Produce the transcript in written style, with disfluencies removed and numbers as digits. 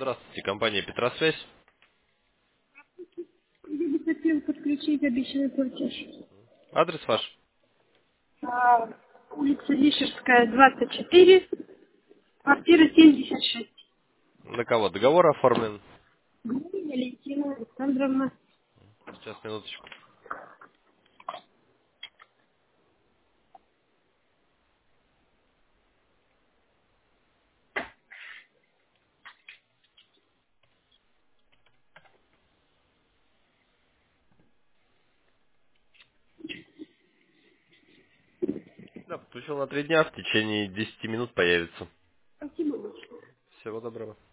Здравствуйте, компания Петросвязь. Я бы хотел подключить обещанный платеж. Адрес ваш? Улица Лишерская, 24, квартира 76. На кого? Договор оформлен? Гурия Валентина Александровна. Сейчас, минуточку. Да, подключил на 3 дня, в течение 10 минут появится. Спасибо большое. Всего доброго.